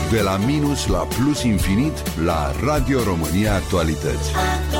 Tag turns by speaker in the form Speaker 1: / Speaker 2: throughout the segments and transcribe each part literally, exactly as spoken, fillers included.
Speaker 1: De la minus la plus infinit la Radio România Actualități.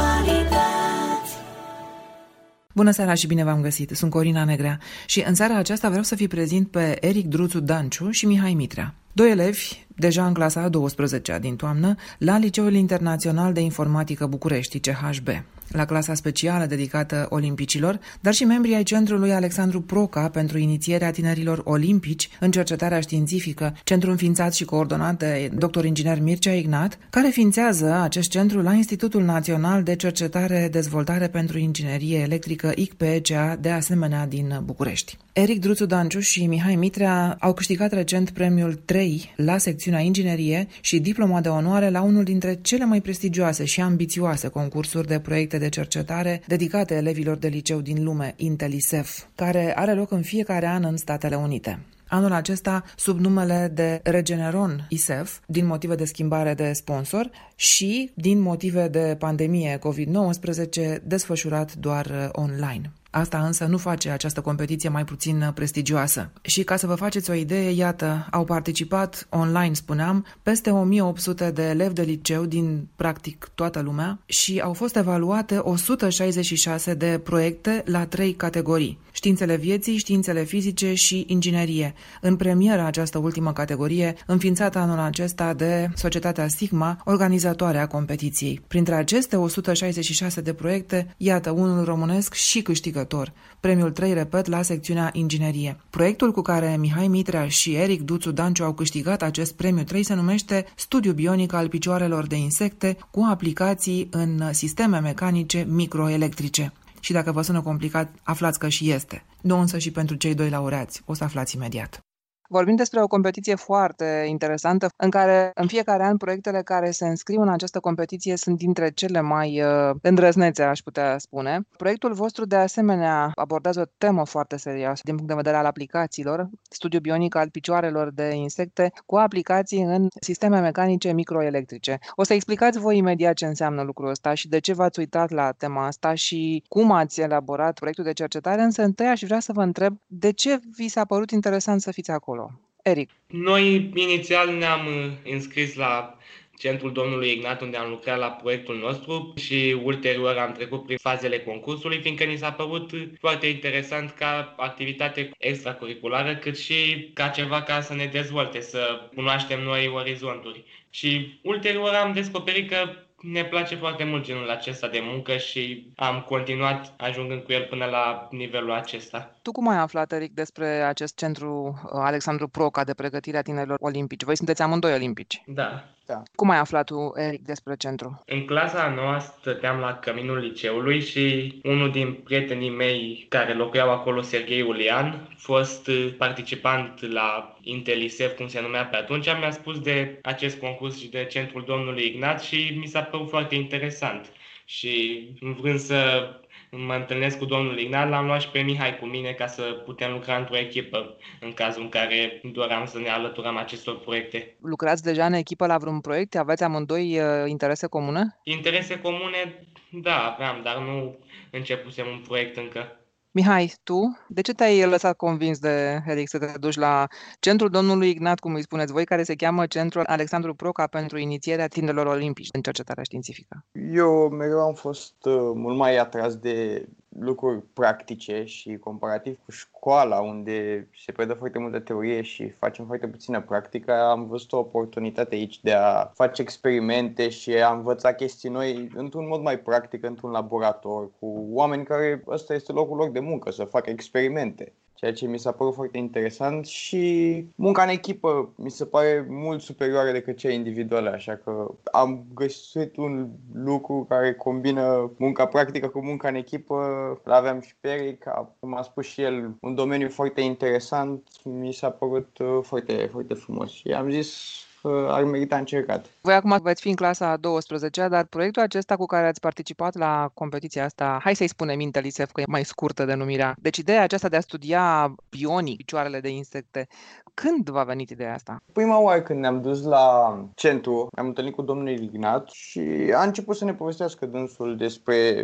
Speaker 2: Bună seara și bine v-am găsit, sunt Corina Negrea și în seara aceasta vreau să vi prezint pe Eric Druțu Danciu și Mihai Mitrea. Doi elevi, deja în clasa a douăsprezecea din toamnă, la Liceul Internațional de Informatică București, C H B, la clasa specială dedicată olimpicilor, dar și membrii ai Centrului Alexandru Proca pentru inițierea tinerilor olimpici în cercetarea științifică, centru înființat și coordonat de doctor inginer Mircea Ignat, care ființează acest centru la Institutul Național de Cercetare Dezvoltare pentru Inginerie Electrică I C P E C A, de asemenea din București. Eric Druțu Danciu și Mihai Mitrea au câștigat recent premiul trei la secțiunea inginerie și diploma de onoare la unul dintre cele mai prestigioase și ambițioase concursuri de proiecte de cercetare dedicate elevilor de liceu din lume, INTELISEF, care are loc în fiecare an în Statele Unite. Anul acesta sub numele de Regeneron I S E F, din motive de schimbare de sponsor și din motive de pandemie covid nouăsprezece, desfășurat doar online. Asta însă nu face această competiție mai puțin prestigioasă. Și ca să vă faceți o idee, iată, au participat online, spuneam, peste o mie opt sute de elevi de liceu din practic toată lumea și au fost evaluate o sută șaizeci și șase de proiecte la trei categorii: științele vieții, științele fizice și inginerie. În premieră această ultimă categorie, înființată anul acesta de Societatea Sigma, organizatoare a competiției. Printre aceste o sută șaizeci și șase de proiecte, iată unul românesc și câștigător, premiul trei, repet, la secțiunea inginerie. Proiectul cu care Mihai Mitrea și Eric Druțu Danciu au câștigat acest premiu trei se numește Studiu bionic al picioarelor de insecte cu aplicații în sisteme mecanice microelectrice. Și dacă vă sună complicat, aflați că și este. Nu însă și pentru cei doi laureați. O să aflați imediat. Vorbim despre o competiție foarte interesantă, în care în fiecare an proiectele care se înscriu în această competiție sunt dintre cele mai uh, îndrăznețe, aș putea spune. Proiectul vostru, de asemenea, abordează o temă foarte serioasă din punct de vedere al aplicațiilor, studiu bionic al picioarelor de insecte cu aplicații în sisteme mecanice microelectrice. O să explicați voi imediat ce înseamnă lucrul ăsta și de ce v-ați uitat la tema asta și cum ați elaborat proiectul de cercetare, însă întâi aș vrea să vă întreb de ce vi s-a părut interesant să fiți acolo. Eric.
Speaker 3: Noi inițial ne-am înscris la centrul domnului Ignat, unde am lucrat la proiectul nostru și ulterior am trecut prin fazele concursului, fiindcă ni s-a părut foarte interesant ca activitate extracurriculară, cât și ca ceva ca să ne dezvolte, să cunoaștem noi orizonturi. Și ulterior am descoperit că ne place foarte mult genul acesta de muncă și am continuat ajungând cu el până la nivelul acesta.
Speaker 2: Tu cum ai aflat, Eric, despre acest centru Alexandru Proca de pregătire a tinerilor olimpici? Voi sunteți amândoi olimpici.
Speaker 3: Da.
Speaker 2: Da. Cum ai aflat tu, Eric, despre centru?
Speaker 3: În clasa a noua stăteam la căminul liceului și unul din prietenii mei care locuiau acolo, Serghei Ulian, fost participant la INTELISEF, cum se numea pe atunci, mi-a spus de acest concurs și de centrul domnului Ignat și mi s-a părut foarte interesant. Și vrând să mă întâlnesc cu domnul Ignat, l-am luat și pe Mihai cu mine ca să putem lucra într-o echipă în cazul în care doream să ne alăturăm acestor proiecte.
Speaker 2: Lucrați deja în echipă la vreun proiect? Aveți amândoi uh, interese comune?
Speaker 3: Interese comune, da, aveam, dar nu începusem un proiect încă.
Speaker 2: Mihai, tu, de ce te-ai lăsat convins de Eric să te duci la centrul domnului Ignat, cum îi spuneți voi, care se cheamă Centrul Alexandru Proca pentru inițierea tinerilor olimpici în cercetarea științifică?
Speaker 4: Eu mereu am fost uh, mult mai atras de lucruri practice și comparativ cu școala, unde se predă foarte multă teorie și facem foarte puțină practică, am văzut o oportunitate aici de a face experimente și a învăța chestii noi într-un mod mai practic, într-un laborator, cu oameni care ăsta este locul lor de muncă, să facă experimente. Ceea ce mi s-a părut foarte interesant și munca în echipă mi se pare mult superioară decât cea individuală, așa că am găsit un lucru care combină munca practică cu munca în echipă. L-aveam și pe Eric, cum a spus și el, un domeniu foarte interesant, mi s-a părut foarte, foarte frumos și am zis ar merita încercat.
Speaker 2: Voi acum veți fi în clasa a douăsprezecea, dar proiectul acesta cu care ați participat la competiția asta, hai să-i spunem INTELISEF, că e mai scurtă denumirea. Deci ideea aceasta de a studia bionic picioarele de insecte, când v-a venit ideea asta?
Speaker 4: Prima oară când ne-am dus la centru, am întâlnit cu domnul Ignat și a început să ne povestească dânsul despre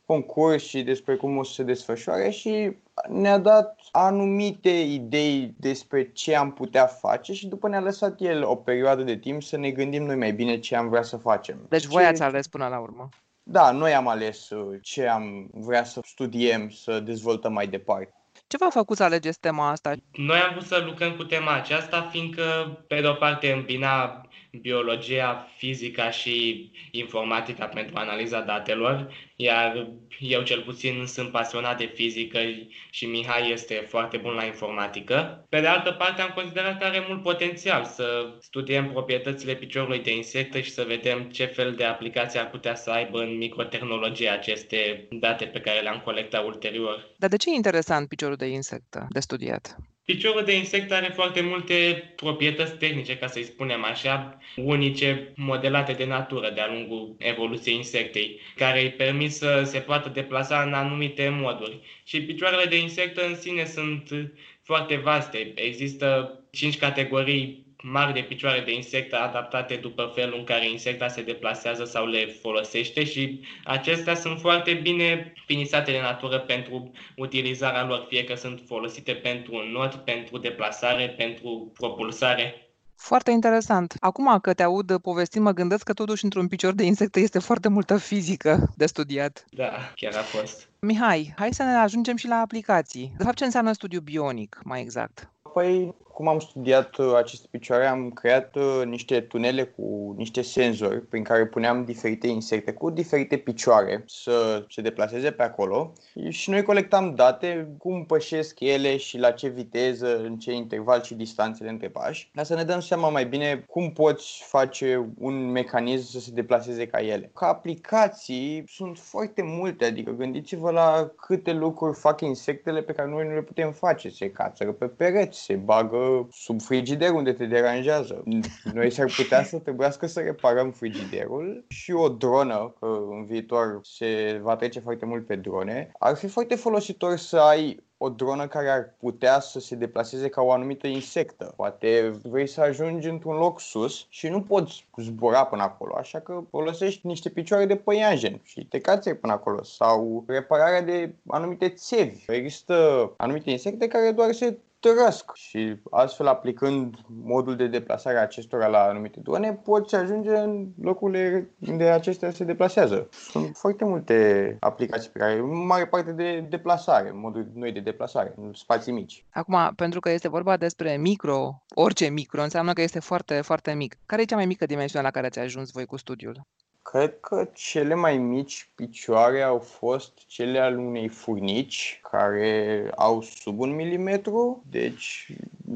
Speaker 4: concurs și despre cum o să se desfășoare și ne-a dat anumite idei despre ce am putea face și după ne-a lăsat el o perioadă de timp să ne gândim noi mai bine ce am vrea să facem.
Speaker 2: Deci voi
Speaker 4: ce...
Speaker 2: ați ales până la urmă.
Speaker 4: Da, noi am ales ce am vrea să studiem, să dezvoltăm mai departe.
Speaker 2: Ce v-a făcut să alegeți tema asta?
Speaker 3: Noi am vrut să lucrăm cu tema aceasta, fiindcă, pe de-o parte, îmbina biologia, fizica și informatica pentru analiza datelor, iar eu cel puțin sunt pasionat de fizică și Mihai este foarte bun la informatică. Pe de altă parte, am considerat că are mult potențial să studiem proprietățile piciorului de insectă și să vedem ce fel de aplicații ar putea să aibă în microtehnologie aceste date pe care le-am colectat ulterior.
Speaker 2: Dar de ce e interesant piciorul de insectă de studiat?
Speaker 3: Piciorul de insect are foarte multe proprietăți tehnice, ca să-i spunem așa, unice, modelate de natură de-a lungul evoluției insectei, care îi permit să se poată deplasa în anumite moduri. Și picioarele de insectă în sine sunt foarte vaste. Există cinci categorii mari de picioare de insectă adaptate după felul în care insecta se deplasează sau le folosește și acestea sunt foarte bine finisate de natură pentru utilizarea lor, fie că sunt folosite pentru înot, pentru deplasare, pentru propulsare.
Speaker 2: Foarte interesant. Acum că te aud povestind, mă gândesc că totuși într-un picior de insectă este foarte multă fizică de studiat.
Speaker 3: Da, chiar a fost.
Speaker 2: Mihai, hai să ne ajungem și la aplicații. De fapt, ce înseamnă studiu bionic, mai exact?
Speaker 4: Păi, cum am studiat aceste picioare, am creat niște tunele cu niște senzori prin care puneam diferite insecte cu diferite picioare să se deplaseze pe acolo și noi colectam date, cum pășesc ele și la ce viteză, în ce interval și distanțele între pași, ca să ne dăm seama mai bine cum poți face un mecanism să se deplaseze ca ele. Ca aplicații sunt foarte multe, adică gândiți-vă la câte lucruri fac insectele pe care noi nu le putem face. Se cațără pe pereți, se bagă sub frigider unde te deranjează. Noi s-ar putea să trebuiască să reparăm frigiderul și o dronă, că în viitor se va trece foarte mult pe drone. Ar fi foarte folositor să ai o dronă care ar putea să se deplaseze ca o anumită insectă. Poate vrei să ajungi într-un loc sus și nu poți zbura până acolo, așa că folosești niște picioare de păianjen și te cațeri până acolo. Sau repararea de anumite țevi. Există anumite insecte care doar se tărăsc și astfel, aplicând modul de deplasare a acestora la anumite drone, poți ajunge în locurile unde acestea se deplasează. Sunt foarte multe aplicații pe care, în mare parte de deplasare, moduri noi de deplasare, în spații mici.
Speaker 2: Acum, pentru că este vorba despre micro, orice micro înseamnă că este foarte, foarte mic. Care e cea mai mică dimensiune la care ați ajuns voi cu studiul?
Speaker 4: Cred că cele mai mici picioare au fost cele ale unei furnici care au sub un milimetru, deci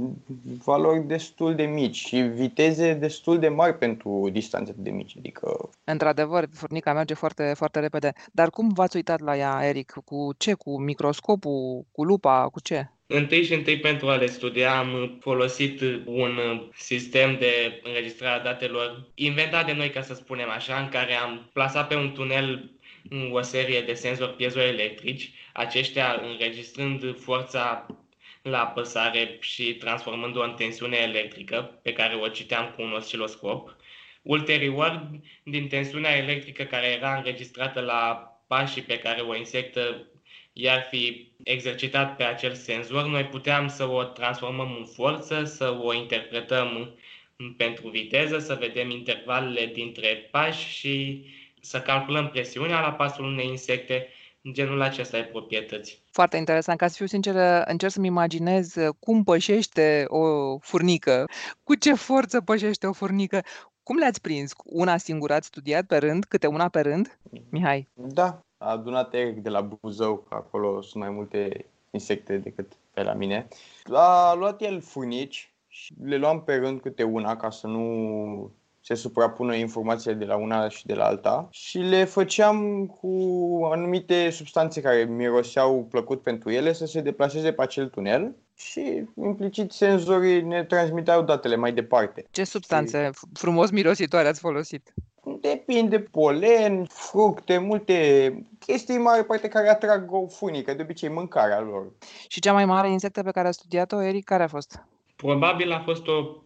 Speaker 4: valori destul de mici și viteze destul de mari pentru distanțe de mici. Adică...
Speaker 2: Într-adevăr, furnica merge foarte, foarte repede. Dar cum v-ați uitat la ea, Eric? Cu ce? Cu microscopul? Cu lupa? Cu ce?
Speaker 3: Întâi și întâi, pentru a le studia, am folosit un sistem de înregistrare a datelor inventat de noi, ca să spunem așa, în care am plasat pe un tunel o serie de senzori piezoelectrici, aceștia înregistrând forța la apăsare și transformând-o în tensiune electrică, pe care o citeam cu un osciloscop. Ulterior, din tensiunea electrică care era înregistrată la pașii pe care o insectă i-ar fi exercitat pe acel senzor, noi puteam să o transformăm în forță, să o interpretăm pentru viteză, să vedem intervalele dintre pași și să calculăm presiunea la pasul unei insecte, genul acesta de proprietăți.
Speaker 2: Foarte interesant. Ca să fiu sinceră, încerc să-mi imaginez cum pășește o furnică, cu ce forță pășește o furnică. Cum le-ați prins? Una singură ați studiat pe rând? Câte una pe rând? Mihai?
Speaker 4: Da, a adunat Eric de la Buzău, că acolo sunt mai multe insecte decât pe la mine. A luat el furnici și le luam pe rând câte una ca să nu se suprapună informațiile de la una și de la alta și le făceam cu anumite substanțe care miroseau plăcut pentru ele să se deplaseze pe acel tunel și implicit senzorii ne transmiteau datele mai departe.
Speaker 2: Ce substanțe frumos mirositoare ați folosit?
Speaker 4: Depinde, polen, fructe, multe chestii mari parte care atrag o furnică, de obicei mâncarea lor.
Speaker 2: Și cea mai mare insectă pe care a studiat-o, Eric, care a fost?
Speaker 3: Probabil a fost o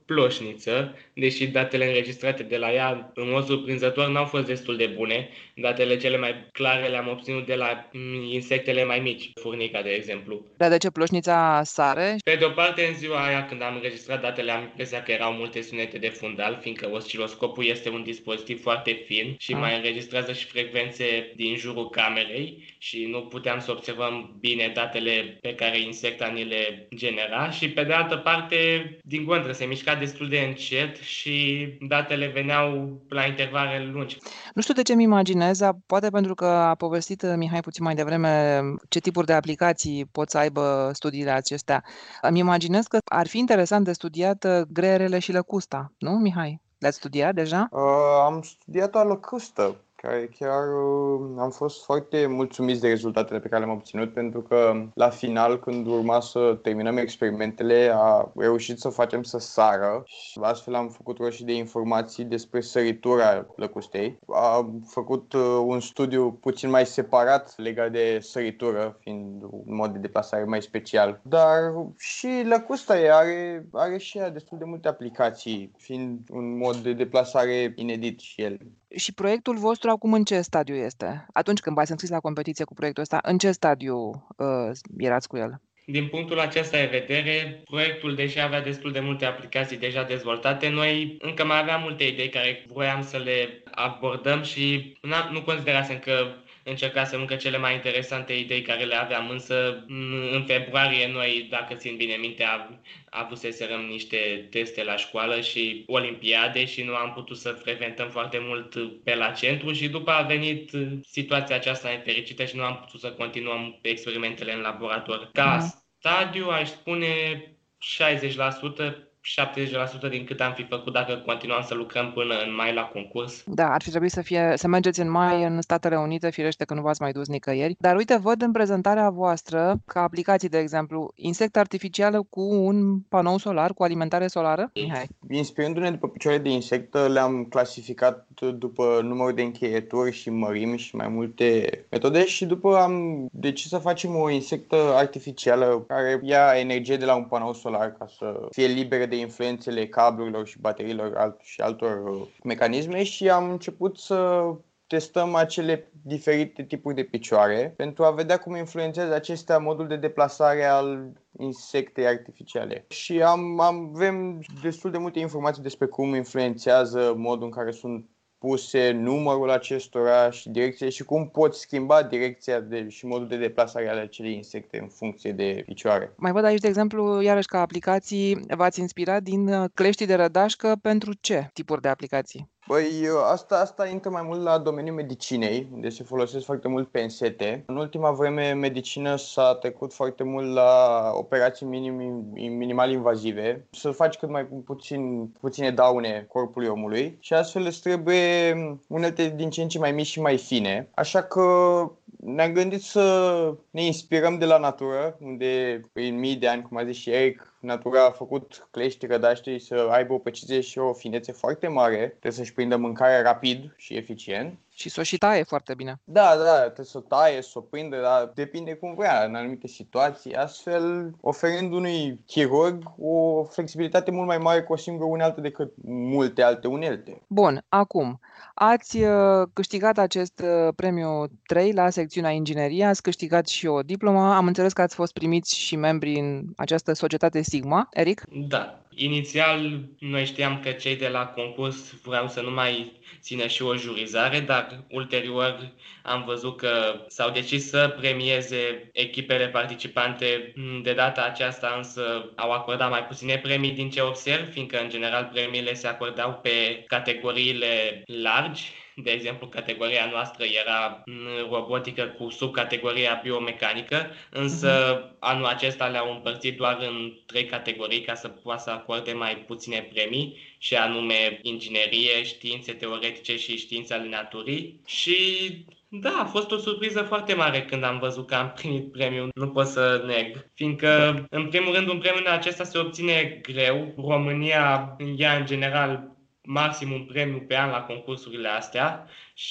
Speaker 3: Ploșniță, deși datele înregistrate de la ea, în mod surprinzător, n-au fost destul de bune. Datele cele mai clare le-am obținut de la insectele mai mici, furnica, de exemplu.
Speaker 2: Dar de ce Ploșnița sare?
Speaker 3: Pe de o parte, în ziua aia, când am înregistrat datele, am impresia că erau multe sunete de fundal, fiindcă osciloscopul este un dispozitiv foarte fin și ah. mai înregistrează și frecvențe din jurul camerei și nu puteam să observăm bine datele pe care insecta ni le genera și, pe de altă parte, din contră, se mișca destul de încet și datele veneau la intervale lungi.
Speaker 2: Nu știu de ce îmi imaginez, poate pentru că a povestit Mihai puțin mai devreme ce tipuri de aplicații pot să aibă studiile acestea. Îmi imaginez că ar fi interesant de studiat greierele și lăcusta, nu, Mihai? Le-ați studiat deja?
Speaker 4: Uh, am studiat-o la lăcustă, care chiar uh, am fost foarte mulțumiți de rezultatele pe care le-am obținut, pentru că la final, când urma să terminăm experimentele, a reușit să facem să sară și astfel am făcut roșii de informații despre săritura lăcustei. Am făcut uh, un studiu puțin mai separat legat de săritură, fiind un mod de deplasare mai special. Dar și lăcusta are, are și ea destul de multe aplicații, fiind un mod de deplasare inedit și el.
Speaker 2: Și proiectul vostru acum în ce stadiu este? Atunci când v-ați înscris la competiție cu proiectul ăsta, în ce stadiu uh, erați cu el?
Speaker 3: Din punctul acesta de vedere, proiectul, deși avea destul de multe aplicații deja dezvoltate, noi încă mai aveam multe idei care voiam să le abordăm și nu considerasem că încercasem încă cele mai interesante idei care le aveam, însă în februarie noi, dacă țin bine minte, avuseserăm niște teste la școală și olimpiade și nu am putut să frecventăm foarte mult pe la centru și după a venit situația aceasta nefericită și nu am putut să continuăm experimentele în laborator. Ca stadiu, aș spune șaizeci la sută, șaptezeci la sută din cât am fi făcut dacă continuam să lucrăm până în mai la concurs.
Speaker 2: Da, ar fi trebuit să, fie, să mergeți în mai în Statele Unite, firește că nu v-ați mai dus nicăieri. Dar uite, văd în prezentarea voastră, ca aplicații, de exemplu, insect artificială cu un panou solar, cu alimentare solară. Mihai.
Speaker 4: Inspirându-ne după picioare de insectă, le-am clasificat după număr de încheieturi și mărimi și mai multe metode și după am decis să facem o insectă artificială care ia energie de la un panou solar ca să fie liberă de influențele cablurilor și bateriilor alt, și altor mecanisme și am început să testăm acele diferite tipuri de picioare pentru a vedea cum influențează acestea modul de deplasare al insectei artificiale. Și am, am, avem destul de multe informații despre cum influențează modul în care sunt puse, numărul acestora și direcție și cum poți schimba direcția de, și modul de deplasare ale acelei insecte în funcție de picioare.
Speaker 2: Mai văd aici, de exemplu, iarăși ca aplicații, v-ați inspirat din cleștii de rădașcă pentru ce tipuri de aplicații?
Speaker 4: Băi, asta, asta intră mai mult la domeniul medicinei, unde se folosesc foarte mult pensete. În ultima vreme, medicină s-a trecut foarte mult la operații minim, minimal invazive, să faci cât mai puțin, puține daune corpului omului și astfel îți trebuie unelte din ce în ce mai mici și mai fine. Așa că ne-am gândit să ne inspirăm de la natură, unde în mii de ani, cum a zis și Eric, natura a făcut clești, rădaște să aibă o precizie și o finețe foarte mare, trebuie să-și prindă mâncarea rapid și eficient.
Speaker 2: Și să o și taie foarte bine.
Speaker 4: Da, da, trebuie să o taie, să o prindă, dar depinde cum vrea în anumite situații, astfel oferind unui chirurg o flexibilitate mult mai mare cu o singură unealtă decât multe alte unelte.
Speaker 2: Bun, acum, ați câștigat acest premiu trei la secțiunea inginerie, ați câștigat și o diplomă, am înțeles că ați fost primiți și membri în această societate Sigma. Eric?
Speaker 3: Da. Inițial, noi știam că cei de la concurs vreau să nu mai țină și o jurizare, dar ulterior am văzut că s-au decis să premieze echipele participante. De data aceasta însă au acordat mai puține premii din ce observ, fiindcă în general premiile se acordau pe categoriile largi. De exemplu, categoria noastră era robotică cu subcategoria biomecanică, însă anul acesta le-au împărțit doar în trei categorii ca să poată să acorde mai puține premii, și anume inginerie, științe teoretice și științe ale naturii. Și da, a fost o surpriză foarte mare când am văzut că am primit premiul, nu pot să neg. Fiindcă, în primul rând, un premiu acesta se obține greu. România ia în general maxim un premiu pe an la concursurile astea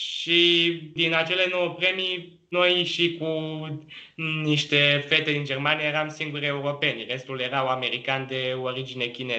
Speaker 3: și din acele nouă premii, noi și cu niște fete din Germania eram singuri europeni, restul erau americani de origine chineză.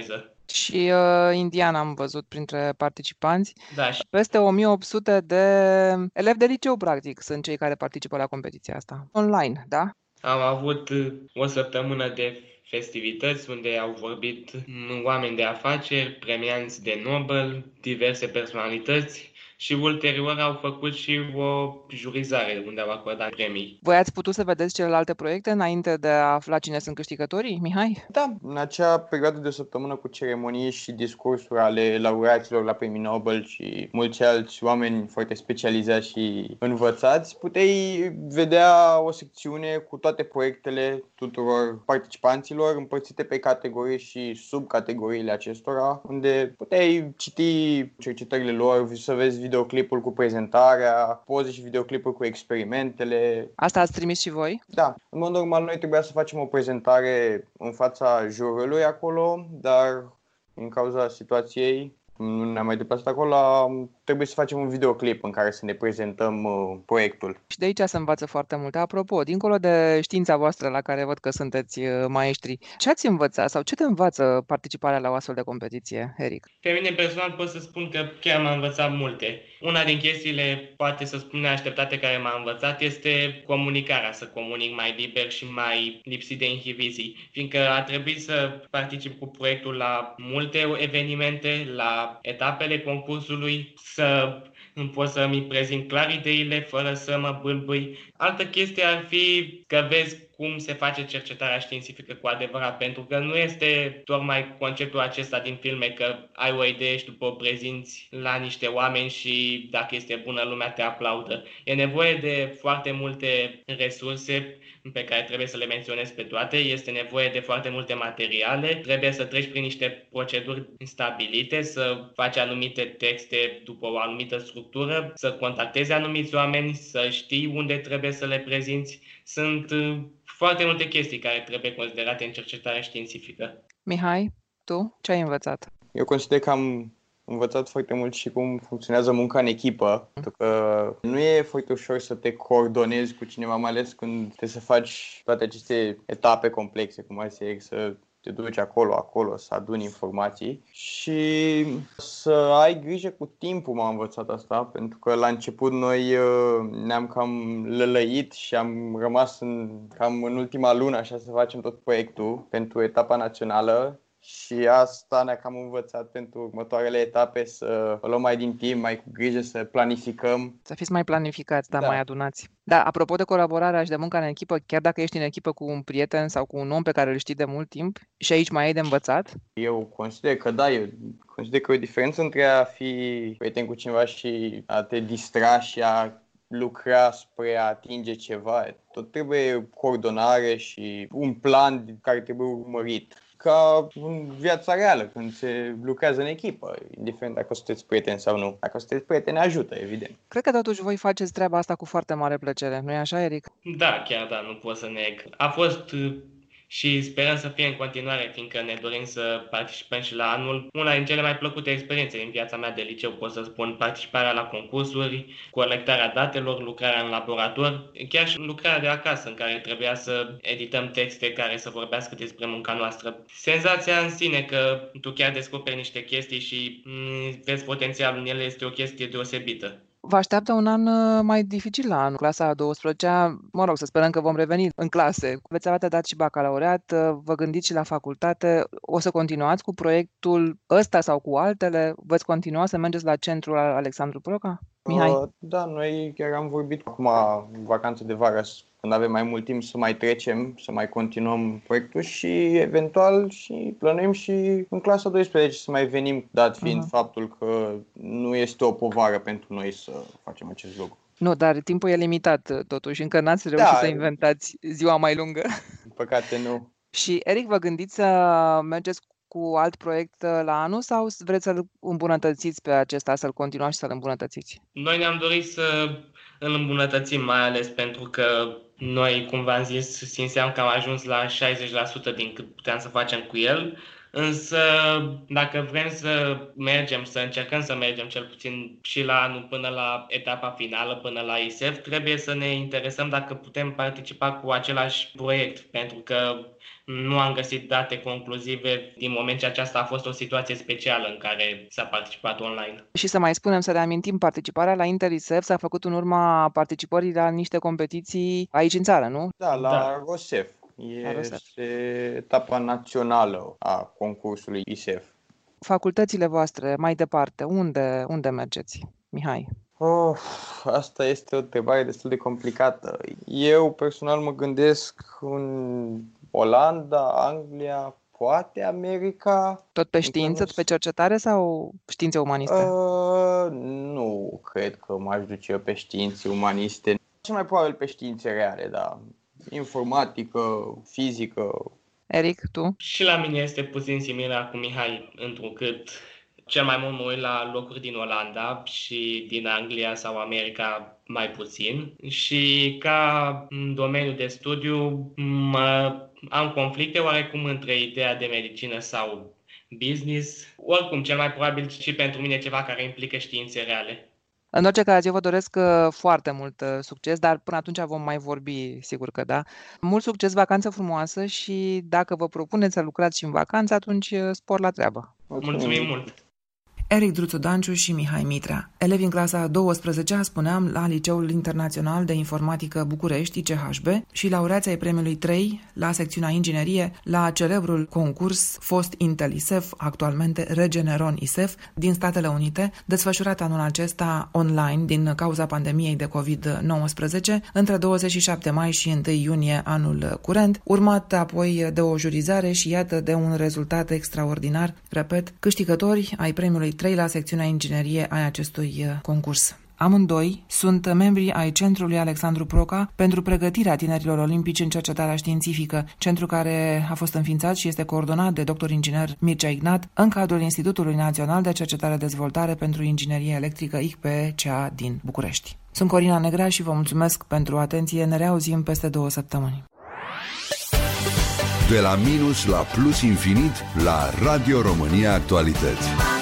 Speaker 2: Și uh, Indiana am văzut printre participanți.
Speaker 3: Da, și
Speaker 2: Peste o mie opt sute de elevi de liceu, practic, sunt cei care participă la competiția asta. Online, da?
Speaker 3: am avut uh, o săptămână de festivități unde au vorbit mm, oameni de afaceri, premianți de Nobel, diverse personalități și ulterior au făcut și o jurizare unde au acordat premii.
Speaker 2: Voi ați putut să vedeți celelalte proiecte înainte de a afla cine sunt câștigătorii, Mihai?
Speaker 4: Da, în acea perioadă de o săptămână cu ceremonii și discursuri ale laureaților la premii Nobel și mulți alți oameni foarte specializați și învățați, puteai vedea o secțiune cu toate proiectele tuturor participanților împărțite pe categorii și subcategoriile acestora, unde puteai citi cercetările lor, să vezi videoclipul cu prezentarea, poze și videoclipul cu experimentele.
Speaker 2: Asta ați trimis și voi?
Speaker 4: Da, în mod normal noi trebuia să facem o prezentare în fața jurului acolo, dar din cauza situației nu ne-am mai deplasat acolo, trebuie să facem un videoclip în care să ne prezentăm uh, proiectul.
Speaker 2: Și de aici se învață foarte multe. Apropo, dincolo de știința voastră la care văd că sunteți uh, maestri, ce ați învățat sau ce te învață participarea la o astfel de competiție, Eric?
Speaker 3: Pe mine personal pot să spun că chiar m-a învățat multe. Una din chestiile, poate să spun neașteptate, care m-a învățat este comunicarea, să comunic mai liber și mai lipsit de inhibiții, fiindcă a trebuit să particip cu proiectul la multe evenimente, la etapele concursului, să nu pot să-mi prezint clar ideile fără să mă bâlbâi. Altă chestie ar fi că vezi cum se face cercetarea științifică cu adevărat, pentru că nu este tocmai conceptul acesta din filme că ai o idee și după o prezinți la niște oameni și dacă este bună lumea te aplaudă. E nevoie de foarte multe resurse pe care trebuie să le menționez pe toate, este nevoie de foarte multe materiale, trebuie să treci prin niște proceduri stabilite, să faci anumite texte după o anumită structură, să contactezi anumiți oameni, să știi unde trebuie să le prezinți. Sunt foarte multe chestii care trebuie considerate în cercetarea științifică.
Speaker 2: Mihai, tu ce ai învățat?
Speaker 4: Eu consider că am învățat foarte mult și cum funcționează munca în echipă, pentru că nu e foarte ușor să te coordonezi cu cineva, mai ales când trebuie să faci toate aceste etape complexe, cum ai zis, să te duci acolo, acolo, să aduni informații și să ai grijă cu timpul. M-am învățat asta, pentru că la început noi ne-am cam lălăit și am rămas în, cam în ultima lună așa să facem tot proiectul pentru etapa națională. Și asta ne-a cam învățat pentru următoarele etape să o luăm mai din timp, mai cu grijă, să planificăm.
Speaker 2: Să fiți mai planificați, dar
Speaker 4: Da.
Speaker 2: mai adunați. Da, apropo de colaborarea și de munca în echipă, chiar dacă ești în echipă cu un prieten sau cu un om pe care îl știi de mult timp, și aici mai ai de învățat?
Speaker 4: Eu consider că da, eu consider că e o diferență între a fi prieten cu cineva și a te distra și a lucra spre a atinge ceva. Tot trebuie coordonare și un plan care trebuie urmărit. Ca în viața reală, când se lucrează în echipă, indiferent dacă sunteți prieteni sau nu. Dacă sunteți prieteni, ajută, evident.
Speaker 2: Cred că totuși voi faceți treaba asta cu foarte mare plăcere, nu-i așa, Eric?
Speaker 3: Da, chiar da, nu pot să neg. A fost și sperăm să fie în continuare, fiindcă ne dorim să participăm și la anul. Una din cele mai plăcute experiențe din viața mea de liceu, pot să spun, participarea la concursuri, colectarea datelor, lucrarea în laborator, chiar și lucrarea de acasă, în care trebuia să edităm texte care să vorbească despre munca noastră. Senzația în sine că tu chiar descoperi niște chestii și m- vezi potențialul în ele este o chestie deosebită.
Speaker 2: Vă așteaptă un an mai dificil la anul, clasa a douăsprezecea, mă rog, să sperăm că vom reveni în clase. Veți avea de dat și bacalaureat, vă gândiți și la facultate, o să continuați cu proiectul ăsta sau cu altele? Veți continua să mergeți la centrul Alexandru Proca? Mihai?
Speaker 4: Uh, da, noi chiar am vorbit acum în vacanță de vară, când avem mai mult timp să mai trecem, să mai continuăm proiectul și eventual și plănuim și în clasa a douăsprezecea să mai venim, dat fiind uh-huh. faptul că nu este o povară pentru noi să facem acest lucru.
Speaker 2: Nu, dar timpul e limitat totuși, încă n-ați reușit da, să inventați ziua mai lungă.
Speaker 4: În păcate nu.
Speaker 2: Și Eric, vă gândiți să mergeți cu alt proiect la anul sau vreți să-l îmbunătățiți pe acesta, să-l continuați și să-l îmbunătățiți?
Speaker 3: Noi ne-am dorit să îl îmbunătățim, mai ales pentru că noi, cum v-am zis, simțeam că am ajuns la șaizeci la sută din cât puteam să facem cu el, însă dacă vrem să mergem, să încercăm să mergem cel puțin și la anul până la etapa finală, până la I S E F, trebuie să ne interesăm dacă putem participa cu același proiect, pentru că nu am găsit date concluzive din moment ce aceasta a fost o situație specială în care s-a participat online.
Speaker 2: Și să mai spunem, să reamintim, participarea la Inter-I S E F s-a făcut în urma participării la niște competiții aici în țară, nu?
Speaker 4: Da, la
Speaker 3: Da.
Speaker 4: ROSEF. Este etapa națională a concursului I S E F.
Speaker 2: Facultățile voastre, mai departe, unde, unde mergeți, Mihai?
Speaker 4: Oh, asta este o întrebare destul de complicată. Eu personal mă gândesc în Olanda, Anglia, poate America.
Speaker 2: Tot pe știință, tot pe cercetare sau științe umaniste?
Speaker 4: Uh, nu cred că m-aș duce eu pe științe umaniste. Cel mai probabil pe științe reale, da. Informatică, fizică.
Speaker 2: Eric, tu?
Speaker 3: Și la mine este puțin similar cu Mihai, întrucât cel mai mult mă uit la locuri din Olanda și din Anglia sau America mai puțin. Și ca domeniu de studiu mă, am conflicte oarecum între ideea de medicină sau business. Oricum, cel mai probabil și pentru mine ceva care implică științe reale.
Speaker 2: În orice caz, eu vă doresc foarte mult succes, dar până atunci vom mai vorbi, sigur că da. Mult succes, vacanță frumoasă și dacă vă propuneți să lucrați și în vacanță, atunci spor la treabă.
Speaker 3: Mulțumim mult!
Speaker 2: Eric Druțu Danciu și Mihai Mitrea, elevi în clasa a douăsprezecea, spuneam, la Liceul Internațional de Informatică București, I C H B, și laureații ai premiului trei la secțiunea inginerie la celebrul concurs fost Intel I S E F, actualmente Regeneron I S E F, din Statele Unite, desfășurat anul acesta online din cauza pandemiei de covid nouăsprezece, între douăzeci și șapte mai și unu iunie anul curent, urmat apoi de o jurizare și iată de un rezultat extraordinar, repet, câștigători ai premiului trei la secțiunea inginerie ai acestui concurs. Amândoi sunt membrii ai Centrului Alexandru Proca pentru pregătirea tinerilor olimpici în cercetarea științifică, centru care a fost înființat și este coordonat de doctor inginer Mircea Ignat în cadrul Institutului Național de Cercetare-Dezvoltare pentru Inginerie Electrică I C P E C A din București. Sunt Corina Negrea și vă mulțumesc pentru atenție. Ne reauzim peste două săptămâni.
Speaker 1: De la minus la plus infinit la Radio România Actualități.